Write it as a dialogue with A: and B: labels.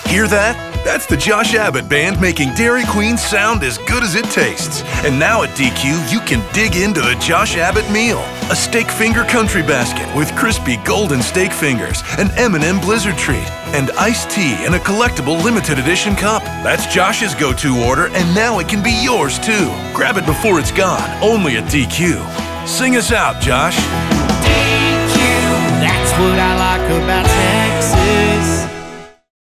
A: Hear that? That's the Josh Abbott Band making Dairy Queen sound as good as it tastes. And now at DQ, you can dig into the Josh Abbott meal. A steak finger country basket with crispy golden steak fingers, an M&M Blizzard treat, and iced tea in a collectible limited edition cup. That's Josh's go-to order, and now it can be yours too. Grab it before it's gone, only at DQ. Sing us out, Josh.
B: DQ, that's what I like about Texas.